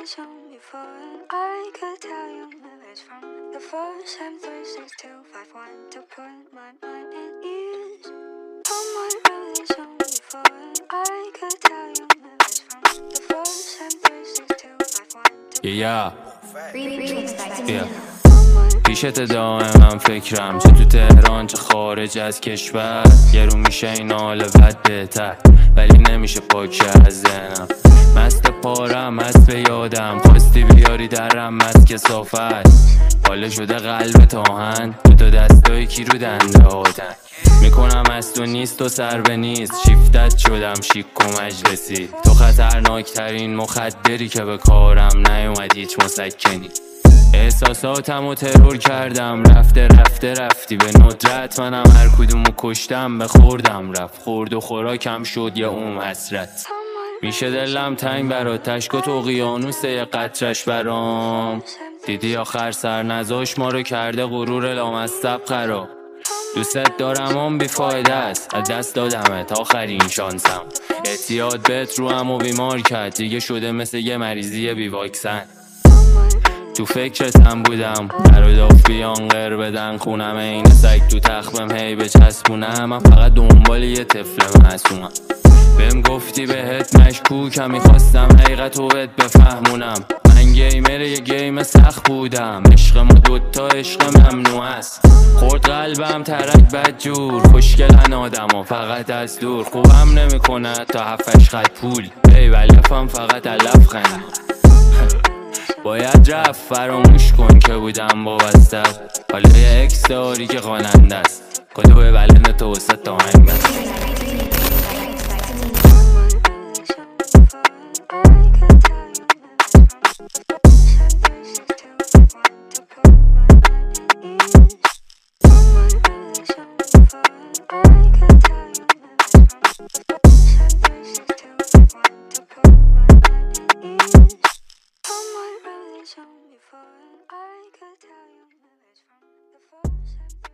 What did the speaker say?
shown before, and I could tell you minutes from the first time 36251 to put my mind at ease. Someone really shown before, and I could tell you minutes from the first time 36251 to پیشت دائما فکرم، چه تو تهران چه خارج از کشور. یه رو میشه این حال بد بهتر، ولی نمیشه پاک از ذهنم. مست پارم مست به یادم، خواستی بیاری درم مست کثافت. حاله شده قلب آهن، تو دستای کی رو دنده هاتن. میکنم از تو نیست و سر به نیست، شیفتت شدم شیک و مجلسی. تو خطرناک ترین مخدری که به کارم نیومد هیچ مسکنی. احساساتم و ترور کردم، رفتی به ندرت. منم هر کدومو کشتم به خوردم رفت. خورد و خوراکم شد یا اون حسرت. میشه دلم تنگ برات، تشکت اقیانوسه یه قطرش برام. دیدی آخر سر نزاش ما رو کرده غرور لامصب خراب. دوست دارم اون بیفایده است، از دست دادمت آخرین شانسم. اعتیاد بهت رو هم و بیمار کرد، دیگه شده مثل یه مریضی بی واکسن. تو فکرتم بودم در و داف بیان غیر بدن خونم، این سگ تو تخمم هی بچسبونم. من فقط دنبال یه طفل معصومم. بهم گفتی بهت مشکوکم، میخواستم حقیقتو بهت بفهمونم. من گیمر یه گیم سخت بودم، عشق ما دوتا عشق ممنوع است. خورد قلبم ترک بدجور، خوشگلن آدم و فقط از دور. خوبم نمیکنه تا 7-8 خط پول، بیبلفم فقط علف خند. باید رفت فراموش کن که بودم وابسته. حالا یه اکس داری که خواننده است، کدو به بلن تو وسط تا هنگ بست. shown before, and I could tell you minutes from the first time.